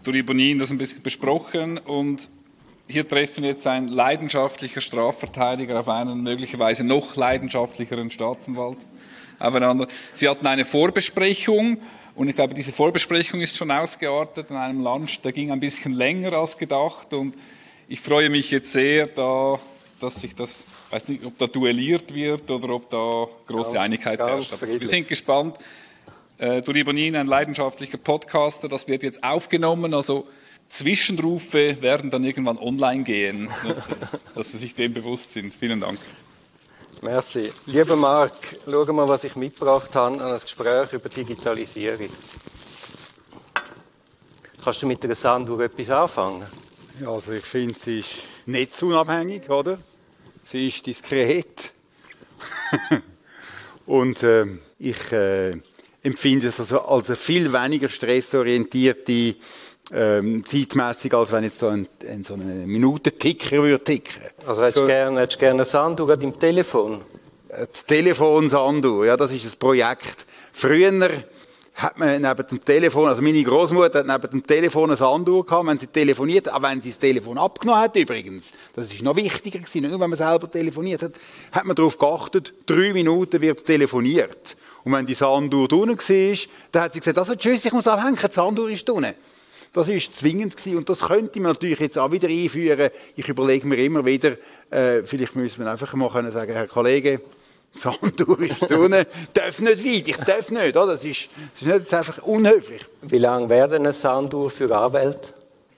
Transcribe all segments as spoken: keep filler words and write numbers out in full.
Uri Bonin das ein bisschen besprochen und hier treffen jetzt ein leidenschaftlicher Strafverteidiger auf einen möglicherweise noch leidenschaftlicheren Staatsanwalt aufeinander. Sie hatten eine Vorbesprechung und ich glaube, diese Vorbesprechung ist schon ausgeartet an einem Lunch, der ging ein bisschen länger als gedacht und ich freue mich jetzt sehr, da, dass sich das, ich weiß nicht, ob da duelliert wird oder ob da große ganz, Einigkeit ganz herrscht. Wir sind gespannt. Äh, Uri Bonin, ein leidenschaftlicher Podcaster, das wird jetzt aufgenommen, also Zwischenrufe werden dann irgendwann online gehen, dass, dass Sie sich dem bewusst sind. Vielen Dank. Merci. Lieber Marc, schau mal, was ich mitgebracht habe an ein Gespräch über Digitalisierung. Kannst du mit der Sanduhr etwas anfangen? Ja, also ich finde, sie ist netzunabhängig, oder? Sie ist diskret. Und äh, ich äh, empfinde es also als eine viel weniger stressorientierte Ähm, zeitmässig, als wenn jetzt so ein, ein, so ein Minutenticker würde ticken. Also hättest du gerne, hättest gerne eine Sanduhr an deinem Telefon? Das Telefon Sanduhr, ja, das ist ein Projekt. Früher hat man neben dem Telefon, also meine Großmutter hat neben dem Telefon eine Sanduhr gehabt, wenn sie telefoniert, auch wenn sie das Telefon abgenommen hat übrigens. Das ist noch wichtiger gewesen, nicht nur wenn man selber telefoniert hat, hat man darauf geachtet, drei Minuten wird telefoniert. Und wenn die Sanduhr unten war, dann hat sie gesagt, also tschüss, ich muss abhängen, die Sanduhr ist unten. Das war zwingend gewesen. Und das könnte man natürlich jetzt auch wieder einführen. Ich überlege mir immer wieder, äh, vielleicht müssen wir einfach mal können sagen, Herr Kollege, die Sanduhr ist unten, darf nicht weit, ich darf nicht. Oder? Das ist, das ist nicht jetzt einfach unhöflich. Wie lange wäre denn eine Sanduhr für Anwälte?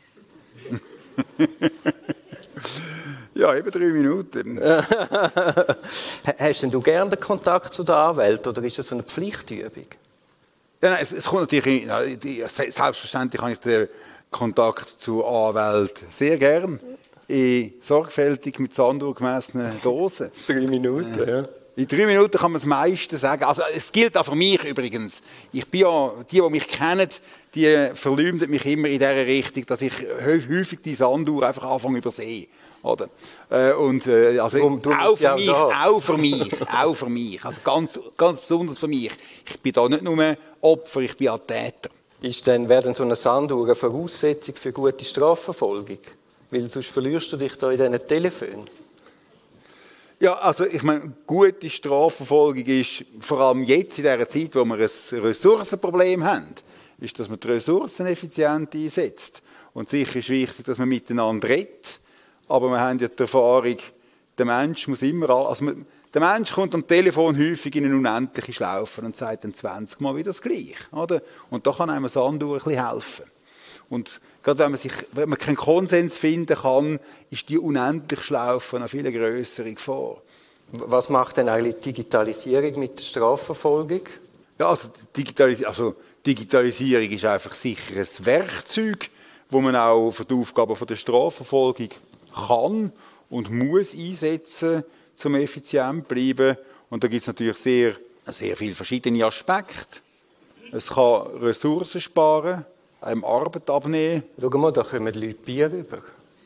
Ja, eben drei Minuten. Hast denn du gerne den Kontakt zu der Anwalt oder ist das so eine Pflichtübung? Ja, nein, es, es kommt natürlich, selbstverständlich habe ich den Kontakt zu Anwälten sehr gern. In sorgfältig mit Sanduhr gemessenen Dosen. Drei Minuten, ja. In drei Minuten kann man das meiste sagen. Also, es gilt auch für mich übrigens. Ich bin ja, die, die mich kennen, die verleumden mich immer in dieser Richtung, dass ich häufig die Sanduhr einfach anfange übersehen. Oder? Äh, und, äh, also, du, du auch, für ja mich, auch für mich, auch für mich, also ganz, ganz besonders für mich. Ich bin da nicht nur Opfer, ich bin auch Täter. Ist denn, wäre denn so eine Sanduhr eine Voraussetzung für gute Strafverfolgung? Weil sonst verlierst du dich da in diesen Telefonen. Ja, also ich meine, gute Strafverfolgung ist, vor allem jetzt in dieser Zeit, wo wir ein Ressourcenproblem haben, ist, dass man die Ressourcen effizient einsetzt. Und sicher ist wichtig, dass man miteinander redet. Aber wir haben ja die Erfahrung, der Mensch muss immer, also man, der Mensch kommt am Telefon häufig in eine unendliche Schlaufe und sagt dann zwanzig Mal wieder das Gleiche, oder? Und da kann einem Sanduhr ein bisschen helfen. Und gerade wenn man, sich, wenn man keinen Konsens finden kann, ist die unendliche Schlaufe eine viel grössere Gefahr. Was macht denn eigentlich die Digitalisierung mit der Strafverfolgung? Ja, also, Digitalis- also Digitalisierung ist einfach sicher ein Werkzeug, wo man auch für die Aufgaben der Strafverfolgung kann und muss einsetzen, um effizient zu bleiben. Und da gibt es natürlich sehr, sehr viele verschiedene Aspekte. Es kann Ressourcen sparen, einem Arbeit abnehmen. Schau mal, da kommen die Leute Bier rüber.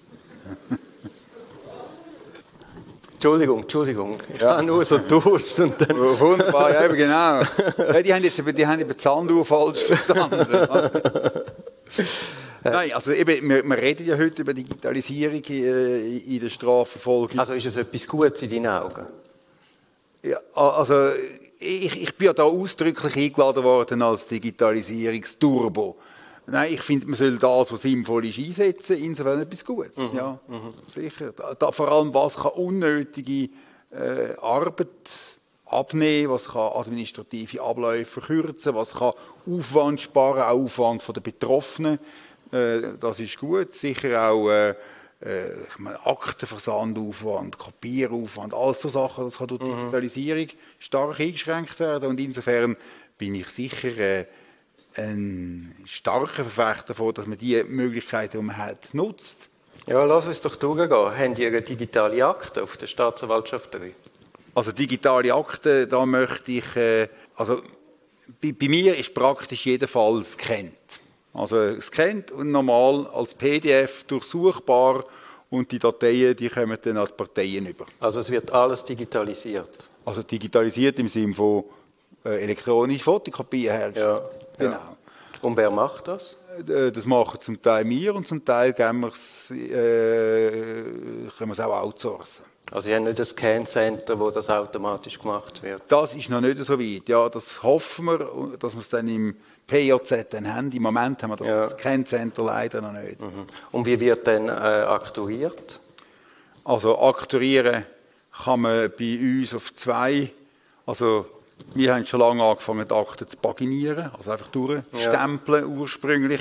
Entschuldigung, Entschuldigung. Ich ja. habe nur so Durst. Und dann wunderbar, ja, eben genau. Ja, die haben jetzt die haben die Sanduhr falsch verstanden. Nein, also eben, wir, wir reden ja heute über Digitalisierung in, in der Strafverfolgung. Also ist es etwas Gutes in deinen Augen? Ja, also ich, ich bin ja da ausdrücklich eingeladen worden als Digitalisierungsturbo. Nein, ich finde, man soll das, was sinnvoll ist, einsetzen, insofern etwas Gutes. Mhm. Ja, mhm. Sicher. Da, da, vor allem, was kann unnötige äh, Arbeit abnehmen, was kann administrative Abläufe verkürzen, was kann Aufwand sparen, auch Aufwand von den Betroffenen. Äh, das ist gut. Sicher auch äh, ich meine, Aktenversandaufwand, Kopieraufwand, all so Sachen, das kann durch mhm. Digitalisierung stark eingeschränkt werden. Und insofern bin ich sicher äh, ein starker Verfechter davon, dass man die Möglichkeiten, die man hat, nutzt. Ja, lass uns doch durchgehen. Haben Sie eine digitale Akte auf der Staatsanwaltschaft drei? Also digitale Akte, da möchte ich, äh, also bei, bei mir ist praktisch jeder Fall scannt. Also scannt und normal als P D F durchsuchbar und die Dateien, die kommen dann an die Parteien über. Also es wird alles digitalisiert? Also digitalisiert im Sinne von äh, elektronische Fotokopien herstellen. Ja, genau. Ja. Und wer macht das? Das machen zum Teil wir und zum Teil können wir es, äh, können wir es auch outsourcen. Also Sie haben nicht ein Scan-Center, wo das automatisch gemacht wird? Das ist noch nicht so weit. Ja, das hoffen wir, dass wir es dann im P J Z dann haben. Im Moment haben wir das ja. Scan-Center leider noch nicht. Mhm. Und wie wird dann äh, aktuiert? Also aktuieren kann man bei uns auf zwei. Also wir haben schon lange angefangen, die Akten zu paginieren, also einfach durchstempeln ja. ursprünglich.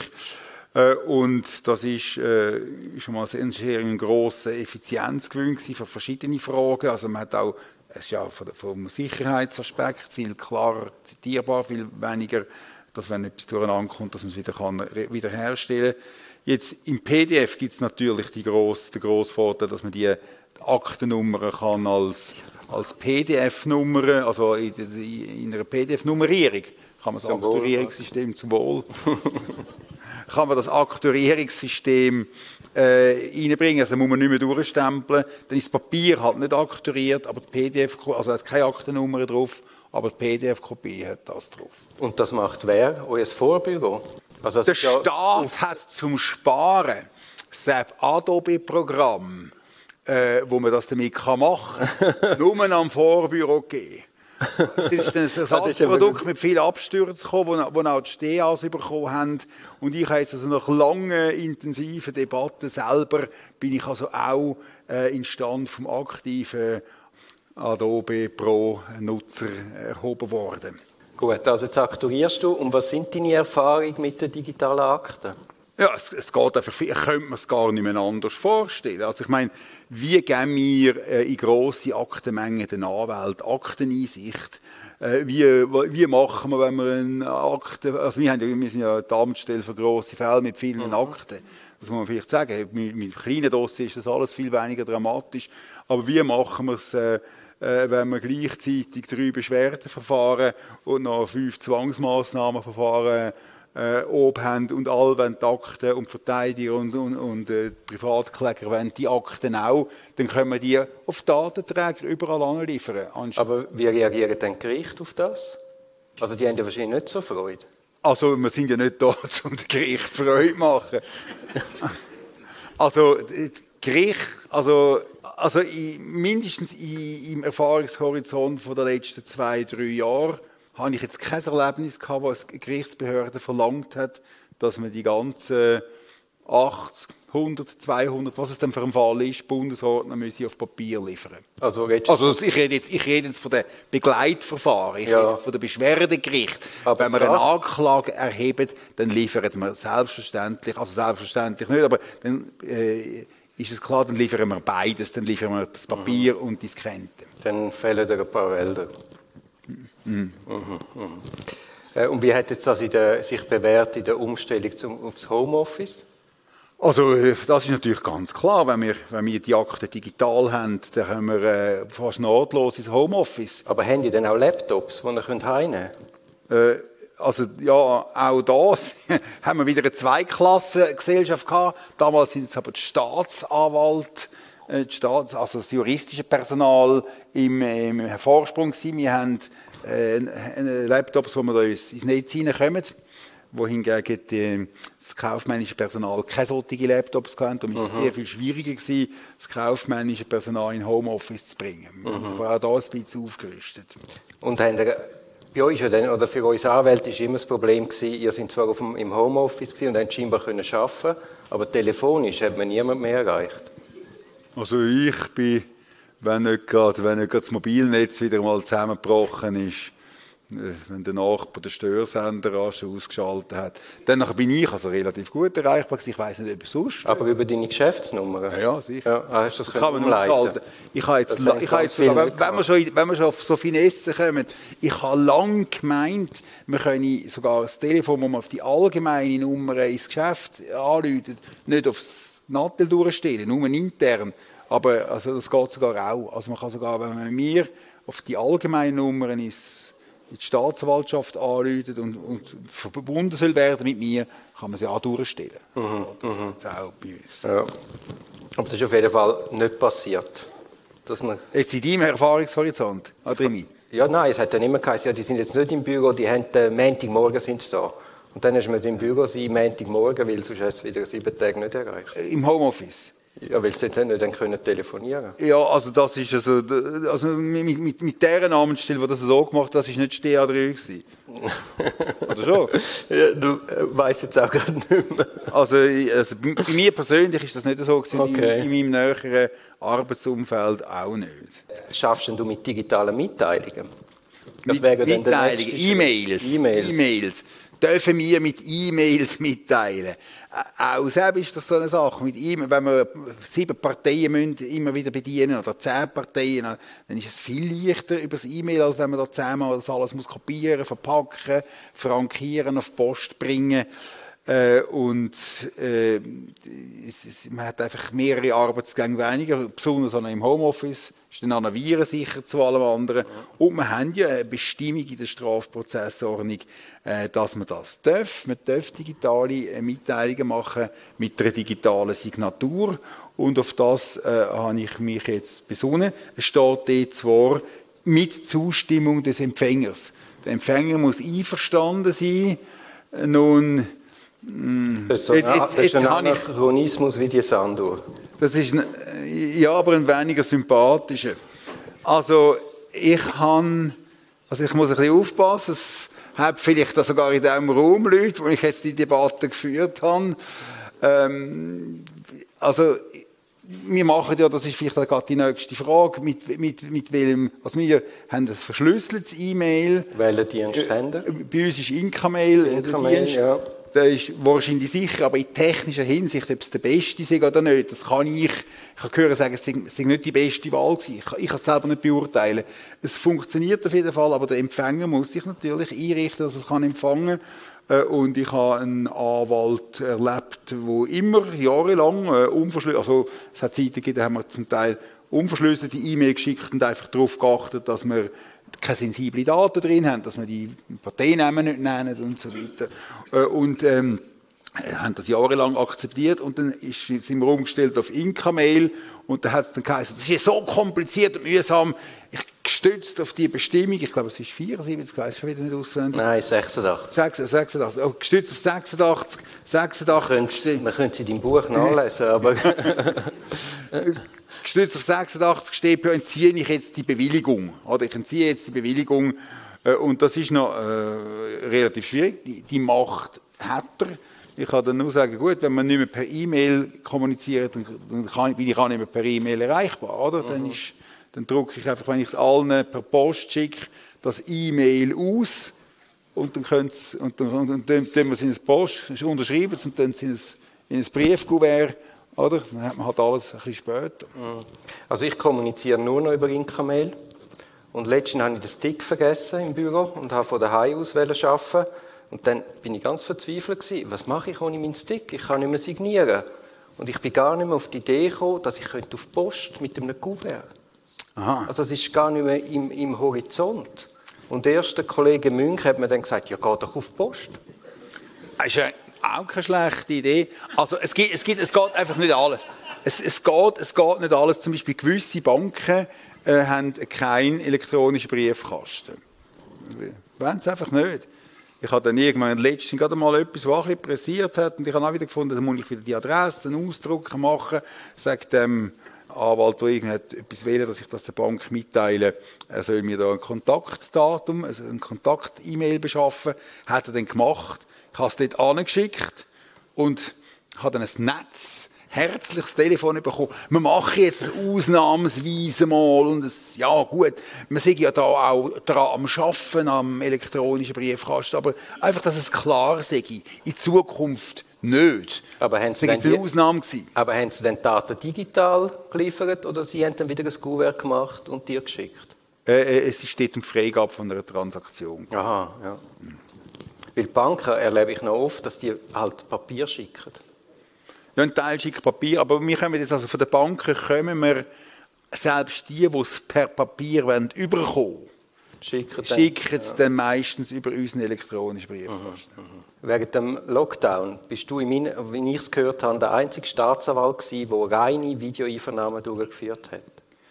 Und das ist äh, schon mal ein sehr grosser Effizienzgewinn für verschiedene Fragen. Also man hat auch, es ist ja vom Sicherheitsaspekt viel klarer zitierbar, viel weniger, dass wenn etwas durcheinander kommt, dass man es wieder kann wiederherstellen kann. Jetzt im P D F gibt es natürlich die grosse, den grossen Vorteil, dass man die Aktennummern kann als, als P D F-Nummern, also in, in einer P D F-Nummerierung, kann man das Aktuierungssystem zum Wohl kann man das Aktuierungssystem äh, reinbringen. Also muss man nicht mehr durchstempeln. Dann ist das Papier halt nicht aktuiert, aber die P D F, also hat keine Aktennummer drauf, aber die P D F-Kopie hat das drauf. Und das macht wer? Euer Vorbüro? Also der Staat ja hat zum Sparen das Adobe-Programm, äh, wo man das damit machen kann, nur am Vorbüro gegeben. Es ist ein Ersatzprodukt mit vielen Abstürzen gekommen, wo auch die S T As bekommen haben. Und ich habe jetzt also nach langen, intensiven Debatten selber, bin ich also auch äh, in Stand vom aktiven Adobe Pro-Nutzer erhoben worden. Gut, also jetzt aktuierst du. Und was sind deine Erfahrungen mit den digitalen Akten? Ja, es, es geht einfach, ich könnte mir es gar nicht mehr anders vorstellen. Also ich meine, wie geben wir äh, in grosse Aktenmengen den Anwälten Akteneinsicht? Äh, wie, wie machen wir, wenn wir eine Akte, also wir, haben ja, wir sind ja die Amtsstelle für grosse Fälle mit vielen mhm. Akten. Das muss man vielleicht sagen. Mit, mit kleinen Dossiers ist das alles viel weniger dramatisch. Aber wie machen wir es, äh, wenn wir gleichzeitig drei Beschwerdeverfahren und noch fünf Zwangsmaßnahmenverfahren Äh, oben haben und alle wollen die Akten und Verteidiger und, und, und äh, Privatkläger wollen die Akten auch, dann können wir die auf Datenträger überall anliefern. Aber wie reagieren denn die Gerichte auf das? Also die haben ja wahrscheinlich nicht so Freude. Also wir sind ja nicht da, um dem Gericht Freude zu machen. Also Gericht, also, also in, mindestens in, im Erfahrungshorizont von der letzten zwei, drei Jahre habe ich jetzt kein Erlebnis gehabt, wo eine Gerichtsbehörde verlangt hat, dass man die ganzen achtzig, hundert, zweihundert, was es denn für ein Fall ist, Bundesordner müsse auf Papier liefern. Also, also ich, rede jetzt, ich rede jetzt von den Begleitverfahren, ich ja. rede jetzt von den Beschwerdegericht. Aber wenn man eine Anklage erhebt, dann liefert man selbstverständlich, also selbstverständlich nicht, aber dann äh, ist es klar, dann liefern wir beides, dann liefern wir das Papier mhm. und die Skrente. Dann fehlen dir ein paar Wälder. Mhm. Mhm. Mhm. Und wie hat jetzt das in der, sich bewährt in der Umstellung zum, aufs Homeoffice? Also das ist natürlich ganz klar, wenn wir, wenn wir die Akten digital haben, dann haben wir äh, fast nahtlos ins Homeoffice. Aber haben die denn auch Laptops, die ihr heimnehmen könnt? Äh, also ja, auch da haben wir wieder eine Zweiklassengesellschaft gehabt. Damals sind es aber die Staatsanwälte, äh, die Staats-, also das juristische Personal im, im Vorsprung gewesen. Wir haben äh, Laptops, wo wir da ins Netz hineinkommen, wohingegen die, das kaufmännische Personal keine solchen Laptops hatten. Und es war mhm. sehr viel schwieriger gewesen, das kaufmännische Personal in Homeoffice zu bringen. Mhm. Wir haben auch da ein bisschen aufgerüstet. Und haben ihr, bei euch oder für uns Anwälte war immer das Problem gewesen, ihr seid zwar auf dem, im Homeoffice gewesen und habt scheinbar können arbeiten, aber telefonisch hat man niemand mehr erreicht. Also ich bin, wenn nicht gerade, wenn nicht gerade das Mobilnetz wieder mal zusammengebrochen ist, wenn der Nachbar den Störsender rasch ausgeschaltet hat, dann bin ich also relativ gut erreichbar. Ich weiss nicht, ob sonst. Aber über deine Geschäftsnummer? Ja, sicher. Ja, hast du das, das kann man umschalten. Ich habe jetzt, ich habe jetzt wenn, wenn, wir schon, wenn wir schon auf so Finesse kommen, ich habe lange gemeint, wir können sogar das Telefon, wo man auf die allgemeine Nummer ins Geschäft anruft, nicht aufs Nattel durchstellen, nur intern. Aber also das geht sogar auch. Also man kann sogar, wenn man mir auf die allgemeine Nummer ins die Staatsanwaltschaft anruft und, und verbunden soll werden mit mir, kann man sie auch durchstellen. Mhm. Das mhm. ist auch bei uns. Ja. Aber das ist auf jeden Fall nicht passiert. Dass man jetzt in deinem Erfahrungshorizont, Adrimi? Ja, nein, es hat dann immer geheißen, ja, die sind jetzt nicht im Büro, die haben äh, Montagmorgen sind sie da. Und dann hast du im Büro sein, Montagmorgen, weil sonst hast du es wieder sieben Tage nicht erreicht. Im Homeoffice. Ja, weil sie dann nicht dann können telefonieren. Ja, also das ist also, also mit, mit, mit dieser Namensstelle, die das so gemacht hat, das ist nicht Steh A drei gewesen. Oder schon? Ja, du äh, weißt jetzt auch gerade nicht mehr. Also, also bei mir persönlich ist das nicht so gewesen, Okay. in, in meinem näheren Arbeitsumfeld auch nicht. Schaffst denn du mit digitalen Mitteilungen? Das Mit wäre dann der Mitteilungen, nächste Schritt. E-Mails, E-Mails. E-Mails. Dürfen wir mit E-Mails mitteilen? Auch selbst ist das so eine Sache. Mit E-Mail, wenn wir sieben Parteien müssen immer wieder bedienen oder zehn Parteien, dann ist es viel leichter über das E-Mail, als wenn man da zehnmal das alles muss kopieren, verpacken, frankieren, auf die Post bringen. Äh, und äh, es, es, man hat einfach mehrere Arbeitsgänge weniger, besonders im Homeoffice. Ist dann an Viren sicher zu allem anderen. Und wir haben ja eine Bestimmung in der Strafprozessordnung, äh, dass man das darf. Man darf digitale äh, Mitteilungen machen mit einer digitalen Signatur. Und auf das äh, habe ich mich jetzt besonnen. Es steht dort zwar mit Zustimmung des Empfängers. Der Empfänger muss einverstanden sein. Nun, Das ist so ein, Jetzt- jetzt- das ist ein jetzt habe ich- Anachronismus wie die Sanduhr. das ist ein, ja, aber ein weniger sympathischer. Also ich kann, also ich muss ein bisschen aufpassen. Es hat vielleicht auch sogar in diesem Raum Leute, wo ich jetzt die Debatte geführt habe. Ähm, also wir machen ja, das ist vielleicht auch gerade die nächste Frage, mit, mit, mit welchem, also wir haben ein verschlüsseltes E-Mail. Welchen Dienst haben Äh, Sie? Bei uns ist Incamail, äh, der Incamail, Dienst. ja. Der ist wahrscheinlich sicher, aber in technischer Hinsicht, ob es der beste ist oder nicht, das kann ich, ich habe gehört sagen, es sei, es sei nicht die beste Wahl gewesen. Ich, ich kann es selber nicht beurteilen. Es funktioniert auf jeden Fall, aber der Empfänger muss sich natürlich einrichten, dass er es kann empfangen kann. Und ich habe einen Anwalt erlebt, der immer jahrelang äh, unverschlüsselt, also es hat Zeiten gegeben, da haben wir zum Teil unverschlüsselte E-Mail geschickt und einfach darauf geachtet, dass wir keine sensiblen Daten drin haben, dass wir die Parteiennamen nicht nennen und so weiter. Äh, Und ähm, haben das jahrelang akzeptiert und dann ist, sind wir umgestellt auf Incamail und da hat es dann geheißen, das ist ja so kompliziert und mühsam. Ich gestützt auf die Bestimmung, ich glaube es ist vierundsiebzig, ich weiß schon wieder nicht auswendig. Nein, sechsundachtzig. sechsundachtzig, oh, gestützt auf sechsundachtzig, sechsundachtzig, Könnt- Man könnte es in deinem Buch nachlesen, aber gestützt auf sechsundachtzig steht, ja, entziehe ich jetzt die Bewilligung. Oder ich entziehe jetzt die Bewilligung. Äh, Und das ist noch äh, relativ schwierig. Die, die Macht hat er. Ich kann dann nur sagen, gut, wenn man nicht mehr per E-Mail kommuniziert, dann, dann kann, bin ich auch nicht mehr per E-Mail erreichbar. Oder? Mhm. Dann, ist, dann drucke ich einfach, wenn ich es allen per Post schicke, das E-Mail aus und dann können sie, und dann, und dann, dann tun wir es in ein Post, unterschreiben es und dann in ein, in ein Briefkuvert. Oder? Dann hat man halt alles ein bisschen später. also ich kommuniziere nur noch über Incamail. Und letztens habe ich den Stick vergessen im Büro und habe von daheim aus arbeiten. Und dann bin ich ganz verzweifelt gewesen. Was mache ich ohne meinen Stick? Ich kann nicht mehr signieren. Und ich bin gar nicht mehr auf die Idee gekommen, dass ich auf die Post mit einem Kuvert. Aha. Also es ist gar nicht mehr im, im Horizont. Und erst der Kollege Münch hat mir dann gesagt, ja, geh doch auf die Post. Das ist ja auch keine schlechte Idee. Also es, gibt, es, gibt, es geht einfach nicht alles. Es, es, geht, es geht nicht alles. Zum Beispiel gewisse Banken äh, haben keinen elektronischen Briefkasten. Wollen sie einfach nicht. Ich habe dann irgendwann letztens gerade mal etwas, was ein bisschen pressiert hat, und ich habe auch wieder gefunden, da muss ich wieder die Adresse, einen Ausdruck machen, sagt dem Anwalt, der etwas will, dass ich das der Bank mitteile, er soll mir da ein Kontaktdatum, also ein Kontakt-E-Mail beschaffen, hat er dann gemacht. Ich habe es dort angeschickt und habe dann ein Netz, herzliches Telefon bekommen. Wir machen jetzt ausnahmsweise mal und es, ja gut, wir sind ja da auch dran am Arbeiten, am elektronischen Briefkasten, aber einfach, dass es klar sei, in Zukunft nicht. Aber haben Sie das denn war die- eine Ausnahme gewesen. Aber haben Sie denn die Daten digital geliefert oder Sie haben dann wieder ein Kuvert gemacht und dir geschickt? Äh, äh, es steht um Freigabe von einer Transaktion. Aha, ja. Weil Banken erlebe ich noch oft, dass die halt Papier schicken. Ja, ein Teil schickt Papier, aber wir kommen jetzt also von den Banken, kommen wir selbst die, die es per Papier wollen, überkommen, Schicken dann- schicken es dann meistens über unseren elektronischen Briefkasten. Wegen dem Lockdown bist du, in meinen, wie ich es gehört habe, der einzige Staatsanwalt gewesen, der reine Videoeinvernahmen durchgeführt hat.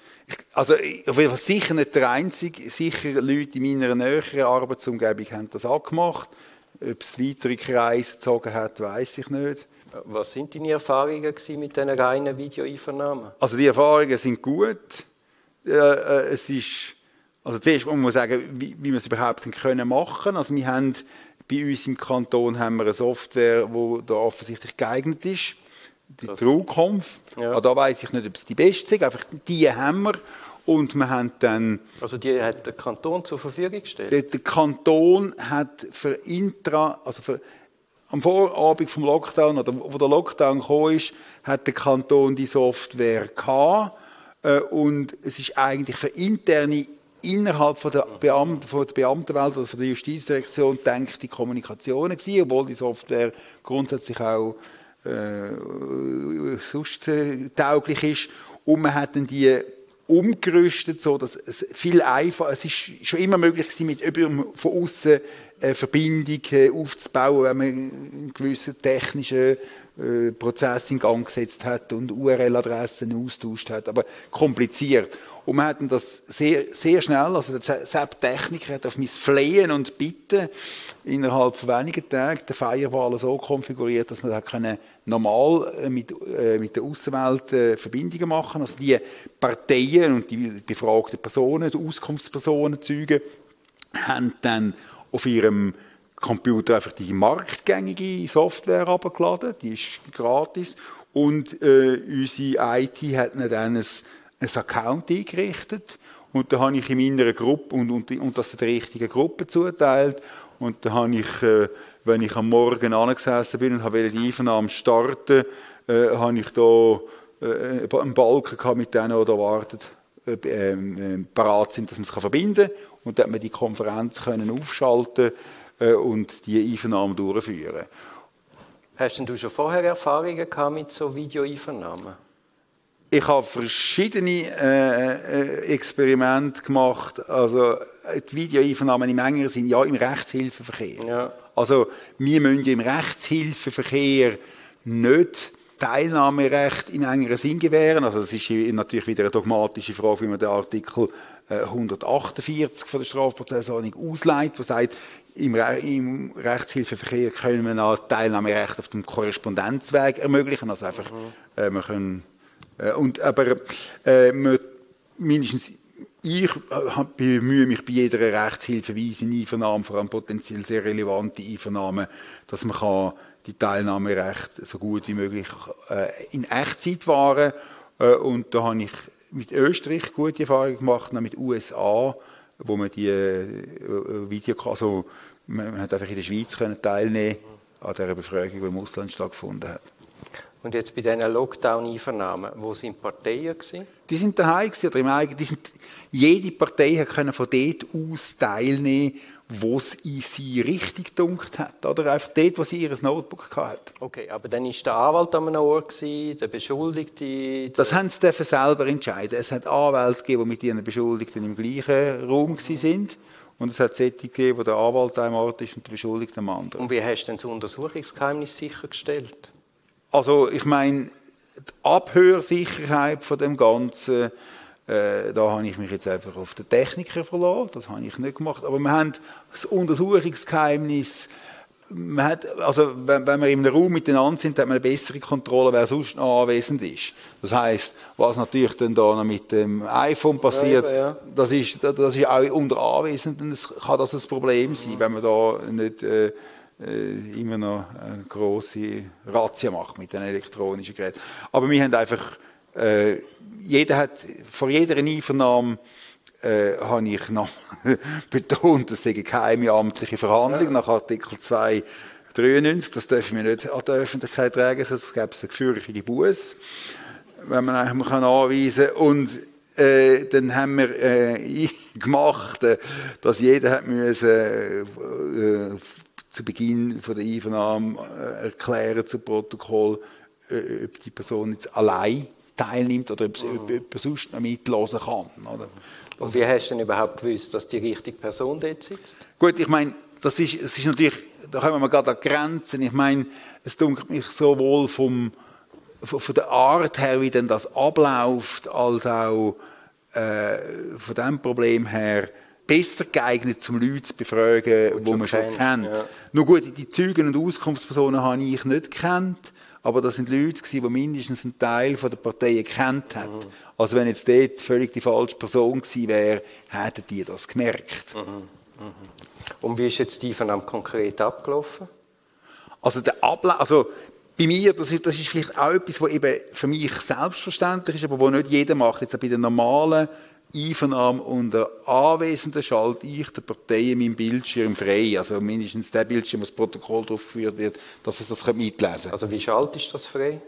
Also ich- auf jeden Fall sicher nicht der Einzige, sicher Leute in meiner näheren Arbeitsumgebung haben das auch gemacht. Ob es weitere Kreise gezogen hat, weiß ich nicht. Was sind deine Erfahrungen mit diesen reinen Videoeinvernahmen? Also die Erfahrungen sind gut. Äh, äh, es ist, also zuerst muss man sagen, wie, wie wir es überhaupt können machen. Also wir haben bei uns im Kanton haben wir eine Software, die da offensichtlich geeignet ist. Die TrueConf. Ja. Ja, da weiss ich nicht, ob es die beste ist. Einfach die haben wir. Und wir haben dann... Also die hat der Kanton zur Verfügung gestellt? Der, der Kanton hat für Intra... Also für, am Vorabend vom Lockdown, oder wo der Lockdown gekommen ist, hat der Kanton die Software gehabt. Äh, und es ist eigentlich für interne, innerhalb von der, Beamten, von der Beamtenwelt oder von der Justizdirektion gedachte Kommunikation gewesen, obwohl die Software grundsätzlich auch äh, sonst äh, tauglich ist. Und man hat dann die umgerüstet, so dass es viel einfacher, es ist schon immer möglich gewesen, mit über, von außen eine Verbindung äh, aufzubauen, wenn man einen gewissen technischen äh, Prozess in Gang gesetzt hat und U R L-Adressen austauscht hat, aber kompliziert. Und wir hatten das sehr, sehr schnell, also der SAP-Techniker hat auf mein Flehen und Bitten innerhalb von wenigen Tagen den Firewall so konfiguriert, dass man da können normal äh, mit, äh, mit der Außenwelt äh, Verbindungen machen. Also die Parteien und die befragten Personen, die Auskunftspersonen, Zeugen, haben dann auf ihrem Computer einfach die marktgängige Software herabgeladen, die ist gratis, und äh, unsere I T hat dann ein, ein Account eingerichtet und da habe ich in meiner Gruppe und, und, und das der richtigen Gruppe zuteilt und da habe ich, äh, wenn ich am Morgen angesessen bin und habe die Einvernahme starten, äh, habe ich da äh, einen Balken gehabt mit denen, die da warten, äh, äh, parat sind, dass man es verbinden kann. Und dann hat man die Konferenz können aufschalten äh, und die Einvernahmen durchführen. Hast denn du schon vorher Erfahrungen gehabt mit so Videoeinvernahmen? Ich habe verschiedene äh, Experimente gemacht. Also die Videoeinvernahmen im engeren Sinn, ja, im Rechtshilfeverkehr. Ja. Also wir müssen ja im Rechtshilfeverkehr nicht Teilnahmerecht im engeren Sinn gewähren. Also das ist natürlich wieder eine dogmatische Frage, wie man den Artikel hundertachtundvierzig von der Strafprozessordnung ausleitet, der sagt, im, Re im Rechtshilfeverkehr können wir auch Teilnahmerecht auf dem Korrespondenzweg ermöglichen. Also einfach, mhm. äh, wir können, äh, und, aber äh, wir, mindestens ich äh, bemühe mich bei jeder Rechtshilfeweise in Einvernahmen, vor allem potenziell sehr relevante Einvernahmen, dass man kann die Teilnahmerecht so gut wie möglich äh, in Echtzeit wahren. Äh, und da habe ich mit Österreich gute Erfahrungen gemacht, auch mit U S A, wo man die äh, Video, also man hat einfach in der Schweiz können teilnehmen an dieser Befragung, die im Ausland stattgefunden hat. Und jetzt bei diesen Lockdown-Einvernahmen, wo sind die Parteien gewesen? Die sind daheim gewesen, oder im eigenen, die sind, jede Partei konnte von dort aus teilnehmen, wo es in sie richtig gedunkt hat, oder einfach dort, wo sie ihr Notebook hatte. Okay, aber dann war der Anwalt an einem Ort gewesen, der Beschuldigte... Der das haben sie selber entscheiden. Es hat Anwälte gegeben, die mit ihren Beschuldigten im gleichen Raum waren. Und es hat solche gegeben, wo der Anwalt an einem Ort ist und der Beschuldigte am anderen. Und wie hast du denn das Untersuchungsgeheimnis sichergestellt? Also ich meine, die Abhörsicherheit von dem Ganzen, äh, da habe ich mich jetzt einfach auf den Techniker verlassen. Das habe ich nicht gemacht. Aber wir haben das Untersuchungsgeheimnis. Man hat, also wenn, wenn wir in einem Raum miteinander sind, hat man eine bessere Kontrolle, wer sonst noch anwesend ist. Das heisst, was natürlich dann da noch mit dem iPhone passiert, ja, ja. Das, ist, das ist auch unter Anwesenden, das kann das ein Problem sein, wenn man da nicht äh, immer noch eine grosse Razzia macht mit den elektronischen Geräten. Aber wir haben einfach, äh, jeder hat, vor jeder Einvernahme äh, habe ich noch betont, das sei eine geheime amtliche Verhandlung ja. nach Artikel zweihundertdreiundneunzig. Das dürfen wir nicht an die Öffentlichkeit tragen, sonst gäbe es eine gefürchtete Busse, wenn man eigentlich kann anweisen kann. Und äh, dann haben wir äh, gemacht, äh, dass jeder hat müssen, äh, äh, zu Beginn von der Einvernahme äh, erklären zu Protokoll, äh, ob die Person jetzt allein teilnimmt oder ob es mhm. jemand sonst noch mithören kann. Oder? Und wie hast du denn überhaupt gewusst, dass die richtige Person dort sitzt? Gut, ich meine, das ist, es ist natürlich, da kommen wir gerade an Grenzen. Ich meine, es dunkelt mich sowohl vom, von, von der Art her, wie denn das abläuft, als auch äh, von dem Problem her, besser geeignet, um Leute zu befragen, die man schon kennt. Ja. Nur gut, die Zeugen- und Auskunftspersonen habe ich nicht gekannt, aber das sind Leute, die mindestens einen Teil der Parteien gekannt haben. Mhm. Also wenn jetzt dort völlig die falsche Person gewesen wäre, hätten die das gemerkt. Mhm. Mhm. Und wie ist jetzt die Einvernahme konkret abgelaufen? Also der Ablauf, also bei mir, das ist, das ist vielleicht auch etwas, was eben für mich selbstverständlich ist, aber was nicht jeder macht. Jetzt bei der normalen Einvernahme unter Anwesenden schalte ich der Partei meinen Bildschirm frei. Also mindestens der Bildschirm, wo das Protokoll drauf geführt wird, dass es das mitlesen kann. Also wie schaltest du das frei?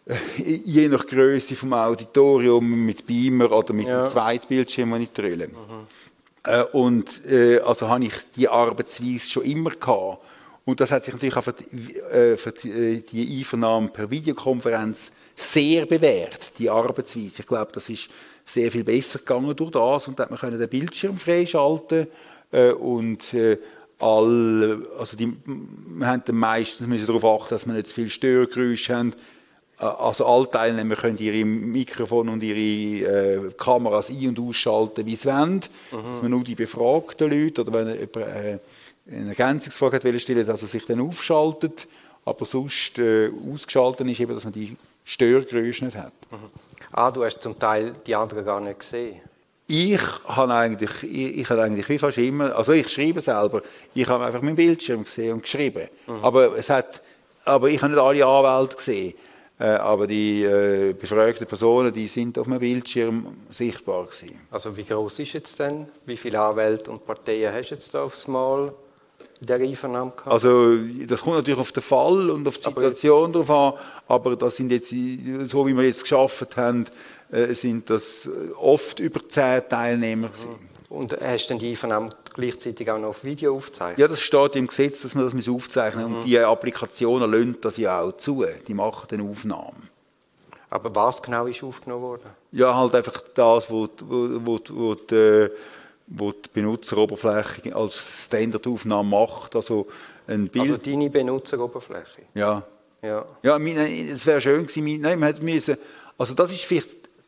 Je nach Größe vom Auditorium, mit Beamer oder mit ja. dem zweiten Bildschirm, den ich trille. Mhm. Äh, und äh, also habe ich die Arbeitsweise schon immer gehabt. Und das hat sich natürlich auch für die, äh, für die, die Einvernahme per Videokonferenz sehr bewährt, die Arbeitsweise. Ich glaube, das ist sehr viel besser gegangen durch das und da hat man können den Bildschirm freischalten äh, und äh, all, also die, wir haben dann meistens müssen darauf achten, dass wir nicht zu viele Störgeräusche haben. Also alle Teilnehmer können ihre Mikrofone und ihre äh, Kameras ein- und ausschalten, wie sie wollen. Mhm. Dass man nur die befragten Leute oder wenn jemand äh, eine Ergänzungsfrage hat, stellen, dass er sich dann aufschaltet, aber sonst äh, ausgeschaltet ist, eben, dass man die Störgeräusche nicht hat. Mhm. Ah, du hast zum Teil die anderen gar nicht gesehen. Ich habe eigentlich, ich, ich habe eigentlich wie fast immer, also ich schreibe selber, ich habe einfach meinen Bildschirm gesehen und geschrieben. Mhm. Aber, es hat, aber ich habe nicht alle Anwälte gesehen. Äh, aber die äh, befragten Personen, die sind auf meinem Bildschirm sichtbar gewesen. Also wie groß ist jetzt denn? Wie viele Anwälte und Parteien hast du jetzt da aufs Mal in der Einvernahme gehabt? Also das kommt natürlich auf den Fall und auf die Situation drauf an, aber das sind jetzt, so wie wir jetzt geschafft haben, äh, sind das oft über zehn Teilnehmer gewesen. Und hast du denn die Einvernahme gleichzeitig auch noch auf Video aufzeichnen? Ja, das steht im Gesetz, dass man das aufzeichnen muss. Mhm. Und die Applikationen lassen das ja auch zu. Die machen dann Aufnahmen. Aber was genau ist aufgenommen worden? Ja, halt einfach das, wo, wo, wo, wo, die, wo die Benutzeroberfläche als Standardaufnahme macht. Also, ein Bild. Also deine Benutzeroberfläche? Ja. Ja, ja es wäre schön gewesen. Nein, man hätte müssen, also das ist vielleicht,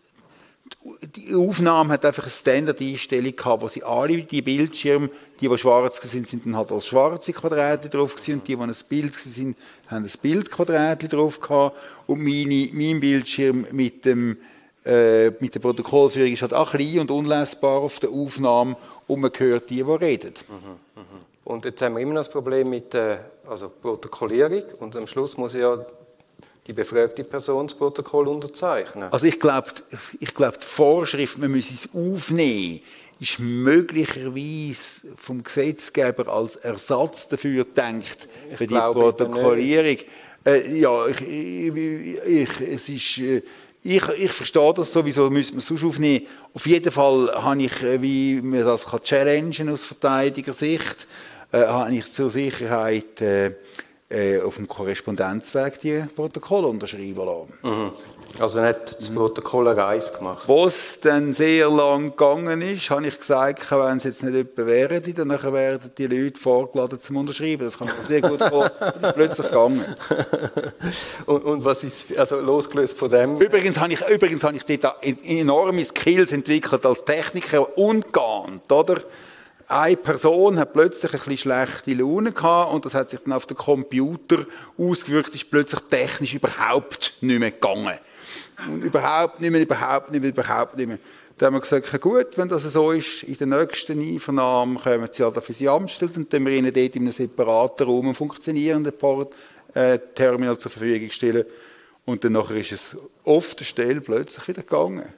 die Aufnahme hat einfach eine Standard-Einstellung gehabt, wo sie alle die Bildschirme, die, die schwarz sind, sind dann halt als schwarze Quadrate drauf gewesen, und die, die ein Bild sind, haben ein Bildquadrat drauf gehabt, und meine, mein Bildschirm mit dem, äh, mit der Protokollführung ist halt auch klein und unlesbar auf der Aufnahme, und man hört die, die reden. Mhm, mhm. Und jetzt haben wir immer noch das Problem mit der also Protokollierung, und am Schluss muss ja die befragte Person das Protokoll unterzeichnen. Also ich glaube, ich glaub, die Vorschrift, man müsse es aufnehmen, ist möglicherweise vom Gesetzgeber als Ersatz dafür gedacht, ich für die Protokollierung. Äh, ja, ich, ich, ich, es ist, äh, ich, ich verstehe das sowieso, müsste man es sonst aufnehmen. Auf jeden Fall habe ich, wie man das kann challengen aus Verteidigersicht, äh, habe ich zur Sicherheit äh, Äh, auf dem Korrespondenzweg die Protokolle unterschreiben lassen. Mhm. Also nicht das Protokoll eine Reise gemacht? Wo es dann sehr lang gegangen ist, habe ich gesagt, wenn es jetzt nicht jemand wäre, dann werden die Leute vorgeladen zum Unterschreiben. Das kann man sehr gut vor. Das ist plötzlich gegangen. und, und was ist also losgelöst von dem? Übrigens habe ich, übrigens habe ich dort enorme Skills entwickelt als Techniker und geahnt, oder? Eine Person hat plötzlich ein bisschen schlechte Laune gehabt und das hat sich dann auf den Computer ausgewirkt, ist plötzlich technisch überhaupt nicht mehr gegangen. Und überhaupt nicht mehr, überhaupt nicht mehr, überhaupt nicht mehr. Da haben wir gesagt, ja gut, wenn das so ist, in der nächsten Einvernahme kommen sie halt auf unsere Amtsstelle und dann wir ihnen dort in einem separaten Raum einen funktionierenden Port-Terminal zur Verfügung stellen. Und dann nachher ist es auf der Stelle plötzlich wieder gegangen.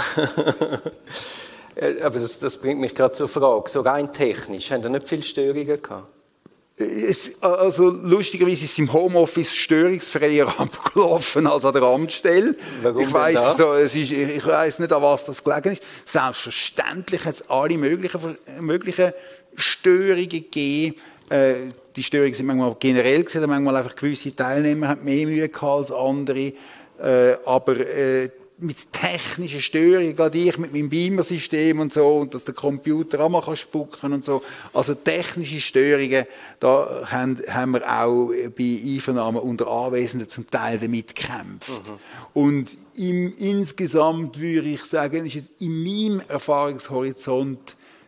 Aber das, das bringt mich gerade zur Frage, so rein technisch, haben da nicht viele Störungen gehabt? Es, also lustigerweise ist es im Homeoffice störungsfreier abgelaufen als an der Amtsstelle. Warum ich weiss, da? so, es ist, ich weiss nicht, an was das gelegen ist. Selbstverständlich hat es alle möglichen, möglichen Störungen gegeben. Äh, die Störungen sind manchmal generell gewesen, manchmal einfach gewisse Teilnehmer haben mehr Mühe gehabt als andere. Äh, aber äh, mit technischen Störungen, gerade ich mit meinem Beamer-System und so, und dass der Computer auch mal spucken kann und so. Also technische Störungen, da haben, haben wir auch bei Einvernahmen unter Anwesenden zum Teil damit gekämpft. Mhm. Und im, insgesamt würde ich sagen, ist jetzt in meinem Erfahrungshorizont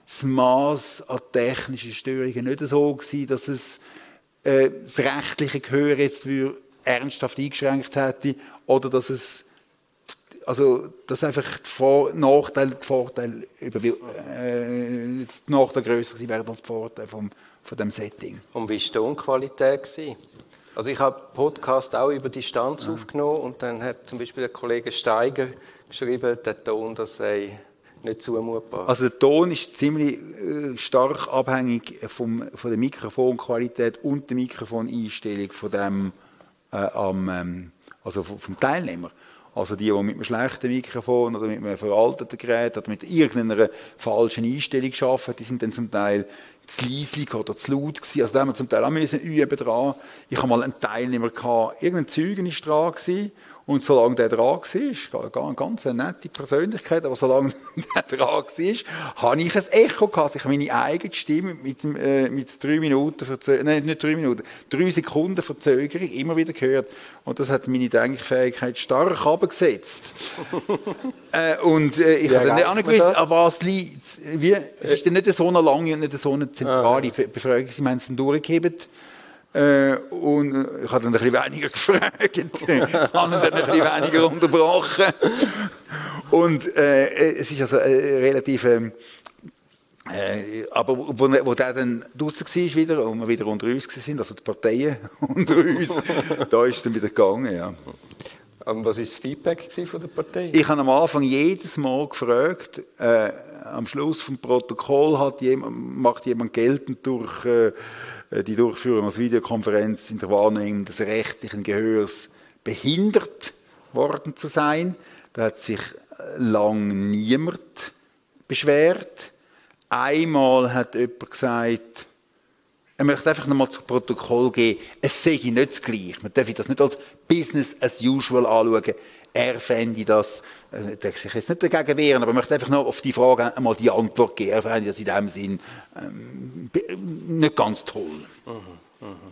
das Maß an technischen Störungen nicht so gewesen, dass es äh, das rechtliche Gehör jetzt für ernsthaft eingeschränkt hätte oder dass es also dass einfach die Vor- Nachteile, die Vorteile über äh, die Nachteile grösser gewesen wären als die Vorteile vom, von dem Setting. Und wie war die Tonqualität gewesen? Also ich habe Podcast auch über Distanz ja. aufgenommen und dann hat zum Beispiel der Kollege Steiger geschrieben, der Ton, das sei nicht zumutbar. Also der Ton ist ziemlich äh, stark abhängig vom, von der Mikrofonqualität und der Mikrofoneinstellung von dem, äh, am, ähm, also vom Teilnehmer. Also die, die mit einem schlechten Mikrofon oder mit einem veralteten Gerät oder mit irgendeiner falschen Einstellung arbeiten, die sind dann zum Teil zu leislich oder zu laut gewesen. Also da haben wir zum Teil auch müssen üben dran. Ich habe mal einen Teilnehmer gehabt, irgendein Zeugen ist dran gewesen. Und solange der dran war, eine ganz nette Persönlichkeit, aber solange der dran war, habe ich ein Echo gehabt. Also ich habe meine eigene Stimme mit, äh, mit drei Minuten Verzögerung, nein, nicht drei Minuten, drei Sekunden Verzögerung immer wieder gehört. Und das hat meine Denkfähigkeit stark abgesetzt. äh, und äh, ich habe dann nicht gewusst, an was liegt. Wie, es ist dann nicht so eine lange und nicht so eine zentrale ah. Befragung. Sie haben es dann durchgegeben. Äh, und ich habe dann ein bisschen weniger gefragt, ich habe dann ein bisschen weniger unterbrochen. Und äh, es ist also äh, relativ, äh, aber wo, wo der dann draussen war wieder, und wir wieder unter uns waren, also die Parteien unter uns, da ist es dann wieder gegangen, ja. Und was war das Feedback von der Partei? Ich habe am Anfang jedes Mal gefragt, äh, am Schluss vom Protokoll hat jemand, macht jemand geltend durch äh, die Durchführung als Videokonferenz in der Wahrnehmung des rechtlichen Gehörs behindert worden zu sein. Da hat sich lang niemand beschwert. Einmal hat jemand gesagt, er möchte einfach nochmal zu Protokoll geben, es sei nicht das Gleiche. Man darf das nicht als Business as usual anschauen. Er fände das, er darf sich jetzt nicht dagegen wehren, aber er möchte einfach noch auf die Frage einmal die Antwort geben. Er fände das in dem Sinn ähm, nicht ganz toll. Mhm, mh.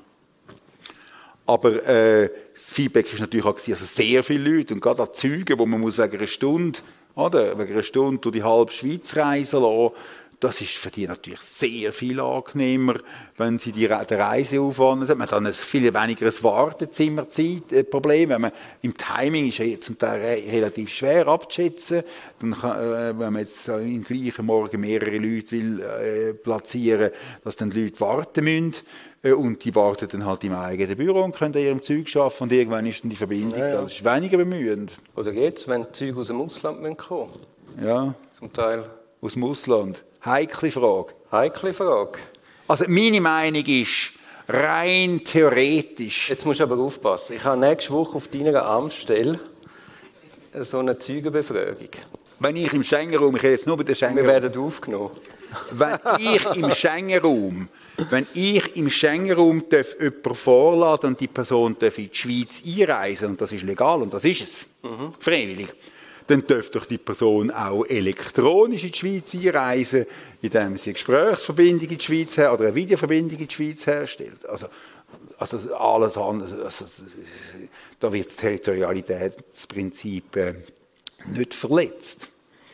Aber äh, das Feedback ist natürlich auch, also sehr viele Leute, und gerade an Zügen, wo man muss wegen einer Stunde, oder, wegen einer Stunde durch die halbe Schweiz reisen lassen, das ist für die natürlich sehr viel angenehmer, wenn sie die, den Reiseaufwand haben. Man hat dann ein viel weniger ein Wartezimmerzeit-Problem. Wenn man, im Timing ist ja zum Teil re relativ schwer abzuschätzen. Dann kann, äh, wenn man jetzt im gleichen Morgen mehrere Leute will, äh, platzieren, dass dann die Leute warten müssen. Äh, und die warten dann halt im eigenen Büro und können an ihrem Zeug arbeiten. Und irgendwann ist dann die Verbindung, ja, ja. Das ist weniger bemühend. Oder geht's, wenn die Züge aus dem Ausland kommen? Ja. Zum Teil. Aus dem Ausland. Heikle Frage. Heikle Frage. Also meine Meinung ist, rein theoretisch... Jetzt musst du aber aufpassen. Ich habe nächste Woche auf deiner Amtsstelle so eine Zeugenbefragung. Wenn ich im Schengen-Raum, ich rede jetzt nur bei der Schengen-Raum... Wir werden aufgenommen. Wenn ich im Schengen-Raum, wenn ich im Schengen-Raum jemanden vorladen und die Person darf in die Schweiz einreisen, und das ist legal, und das ist es, mhm. freiwillig, dann dürfte doch die Person auch elektronisch in die Schweiz einreisen, indem sie eine Gesprächsverbindung in die Schweiz her oder eine Videoverbindung in die Schweiz herstellt. Also, also alles andere, also, da wird das Territorialitätsprinzip äh, nicht verletzt.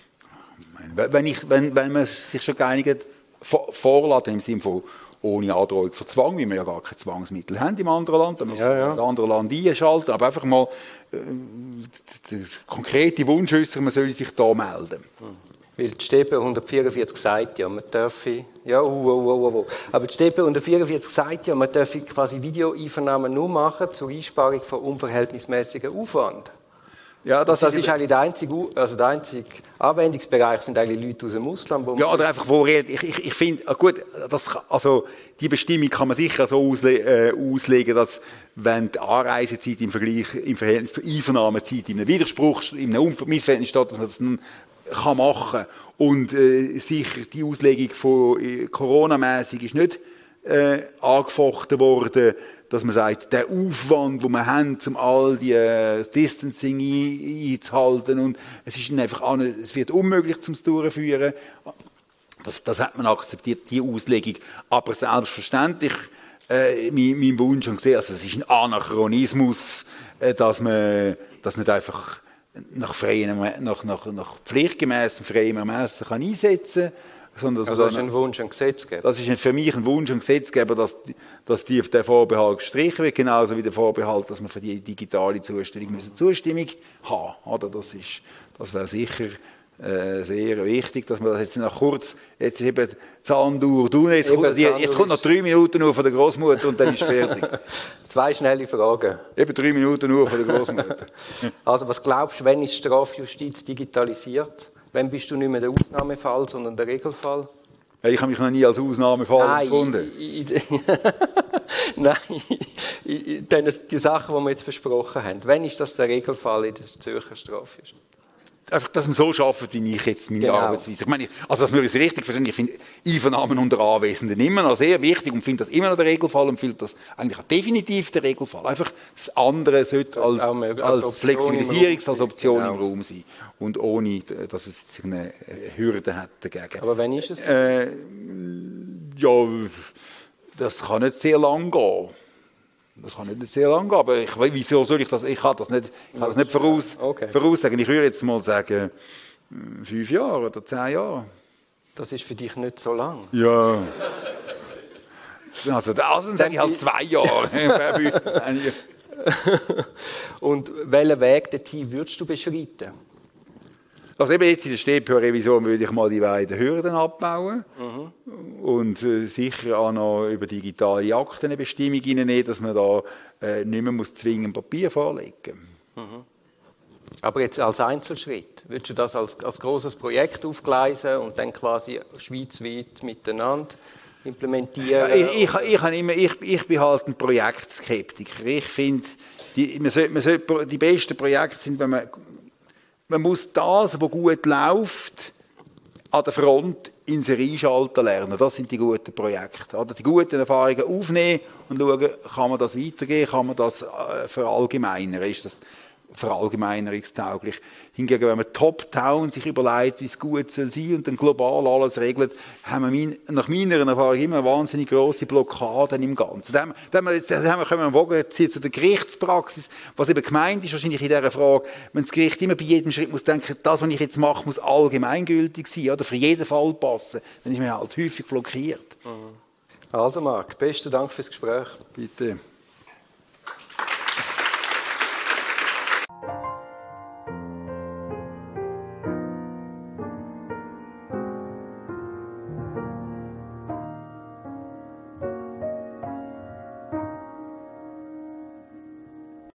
Wenn, ich, wenn, wenn man sich schon geeinigt vor, vorladen im Sinne von ohne Androhung von Zwang, weil wir ja gar keine Zwangsmittel haben im anderen Land, dann müssen wir ja, ja. das andere Land einschalten, aber einfach mal äh, der konkrete Wunsch äußern, man soll sich da melden. Weil die S T B hundertvierundvierzig sagt ja, man dürfe, ja, uh, uh, uh, uh, aber die S T B hundertvierundvierzig sagt ja, man dürfe quasi Videoeinvernahmen nur machen zur Einsparung von unverhältnismäßigem Aufwand. Ja, das, das ist, ist eigentlich der einzige, also der einzige Anwendungsbereich, sind eigentlich Leute aus dem Ausland. Wo ja, oder einfach wo reden. Ich, ich, ich finde, gut, das, also die Bestimmung kann man sicher so ausle äh, auslegen, dass wenn die Anreisezeit im Vergleich im Verhältnis zur Einvernahmezeit in einem Widerspruch, in einem Missverhältnis steht, dass man das dann kann machen. Und äh, sicher die Auslegung von äh, Corona-mäßig ist nicht äh, angefochten worden, dass man sagt, der Aufwand, den wir haben, um all die äh, Distancing ein, einzuhalten, und es ist einfach an, es wird unmöglich zum Durchführen. Das, das hat man akzeptiert, die Auslegung. Aber selbstverständlich, äh, mein, mein Wunsch schon gesehen, also es ist ein Anachronismus, äh, dass man das nicht einfach nach, freien, nach, nach, nach pflichtgemässem freiem Ermessen kann einsetzen kann, sondern dass Also man das da ist ein Wunsch an Gesetzgeber? Das ist für mich ein Wunsch an Gesetzgeber, dass, die- dass die, der Vorbehalt gestrichen wird, genauso wie der Vorbehalt, dass man für die digitale Zustellung müssen Zustimmung haben oder? Das, ist, das wäre sicher äh, sehr wichtig, dass man das jetzt noch kurz, jetzt eben Zahndur, du, jetzt, Eben, kommt, die, Zahndur jetzt kommt noch drei Minuten nur von der Großmutter und dann ist fertig. Zwei schnelle Fragen. Eben drei Minuten nur von der Großmutter. Also was glaubst du, wenn ist Strafjustiz digitalisiert? Wann bist du nicht mehr der Ausnahmefall, sondern der Regelfall? Ich habe mich noch nie als Ausnahmefall Nein, empfunden. i- i- Nein, i- i- denn die Sachen, die wir jetzt besprochen haben. Wann ist das der Regelfall in der Zürcher Strafjustiz? Einfach, dass man so arbeitet, wie ich jetzt meine Genau. Arbeitsweise. Ich meine, also, dass wir es richtig verstehen, ich finde Einvernahmen unter Anwesenden immer noch sehr wichtig und finde das immer noch der Regelfall und finde das eigentlich auch definitiv der Regelfall. Einfach das andere sollte als, Auch möglich, als als Option im Flexibilisierungs-, Raum als Option sein, im Raum sein. Und ohne, dass es jetzt eine Hürde hat dagegen. Aber wann ist es? Äh, ja, das kann nicht sehr lang gehen. Das kann nicht sehr lang gehen, aber ich, wieso soll ich das, ich kann das nicht, ich kann das nicht voraus, Okay. voraussagen. Ich würde jetzt mal sagen, fünf Jahre oder zehn Jahre. Das ist für dich nicht so lang. Ja. Also, also dann sage ich halt zwei Jahre. Und welchen Weg dorthin würdest du beschreiten? Also eben jetzt in der S T E P O-Revision würde ich mal die beiden Hürden abbauen mhm. und äh, sicher auch noch über digitale Akten eine Bestimmung reinnehmen, dass man da äh, nicht mehr muss zwingend Papier vorlegen muss. Mhm. Aber jetzt als Einzelschritt, würdest du das als, als großes Projekt aufgleisen und dann quasi schweizweit miteinander implementieren? Ich, ich, ich, ich, immer, ich, ich bin halt ein Projektskeptiker. Ich finde, die, man sollte, man sollte, die besten Projekte sind, wenn man Man muss das, was gut läuft, an der Front in Serie schalten lernen. Das sind die guten Projekte. Oder die guten Erfahrungen aufnehmen und schauen, kann man das weitergeben, kann man das verallgemeinern. Ist das verallgemeinerungstauglich? Hingegen, wenn man top-down sich überlegt, wie es gut soll sein und dann global alles regelt, haben wir mein, nach meiner Erfahrung immer eine wahnsinnig grosse Blockaden im Ganzen. Dann, dann, dann haben wir, können wir einen Bogen ziehen zu der Gerichtspraxis. Was eben gemeint ist, wahrscheinlich in dieser Frage, wenn das Gericht immer bei jedem Schritt muss denken, das, was ich jetzt mache, muss allgemeingültig sein, oder für jeden Fall passen, dann ist man halt häufig blockiert. Also Marc, besten Dank fürs Gespräch. Bitte.